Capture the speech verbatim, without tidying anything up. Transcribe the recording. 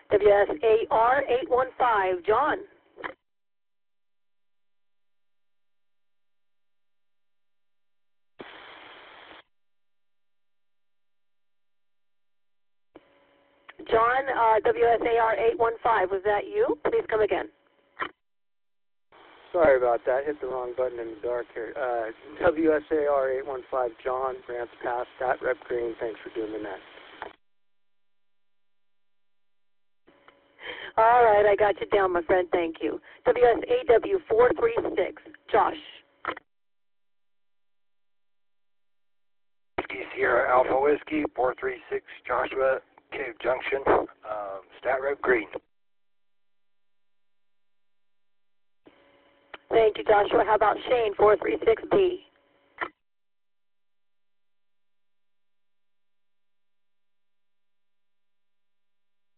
W S A R eight one five, John. John, uh, W S A R eight one five, was that you? Please come again. Sorry about that. Hit the wrong button in the dark here. Uh, W S A R eight one five, John, Grants Pass, Stat Rep Green. Thanks for doing the net. All right, I got you down, my friend. Thank you. W S A W four three six, Josh. Whiskey Sierra Alpha Whiskey, four three six, Joshua, Cave Junction, um, Stat Rep Green. Thank you, Joshua. How about Shane, four three six B?